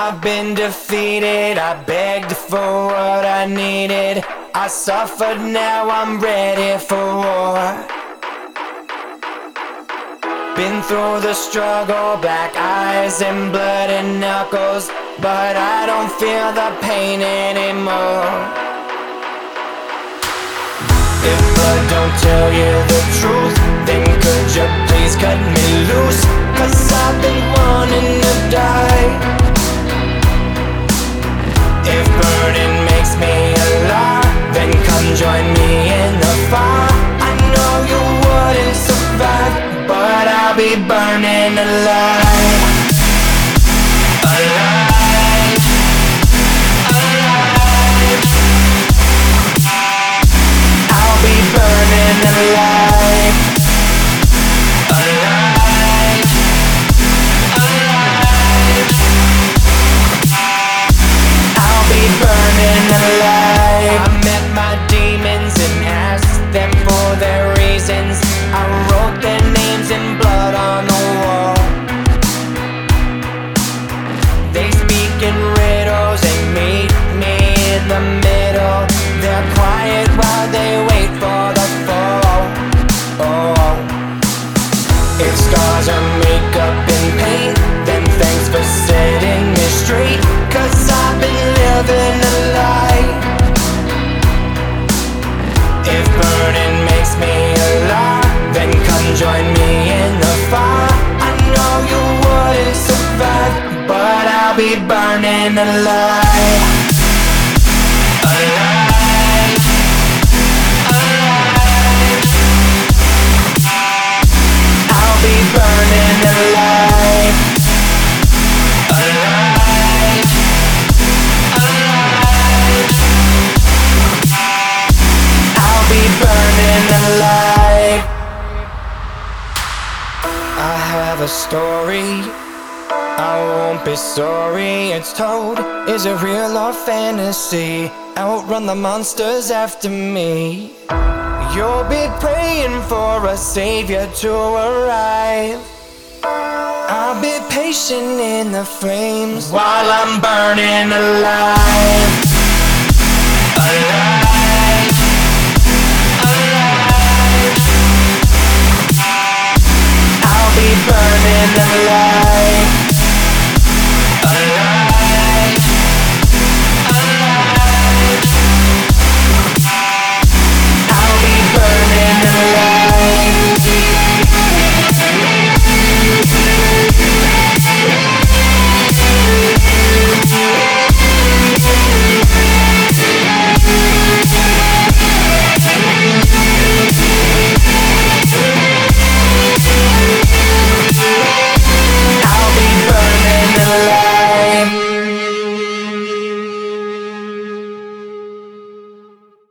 I've been defeated, I begged for what I needed. I suffered, now I'm ready for war. Been through the struggle, black eyes and bloody knuckles, but I don't feel the pain anymore. If blood don't tell you the truth, then could you please cut me loose? 'Cause I've been wanting to die. If burning makes me alive, then come join me in the fire. I know you wouldn't survive, but I'll be burning alive. Alive, alive. I'll be burning alive. Alive, alive. I'll be burning alive. I met my demons and asked them for their reasons. I wrote their names in blood on the wall. They speak in riddles and meet me in the middle. They're quiet while they wait for the fall. Oh, if scars are makeup and paint, then thanks for setting me straight. 'Cause I've been living a lie. If burning makes me alive, then come join me in the fire. I know you wouldn't survive, but I'll be burning alive. Alive, alive. I'll be burning alive. Alive, alive. I'll be burning alive. I have a story, I won't be sorry it's told. Is it real or fantasy? Outrun the monsters after me. You'll be praying for a savior to arrive. I'll be patient in the flames while I'm burning alive. Alive, alive. I'll be burning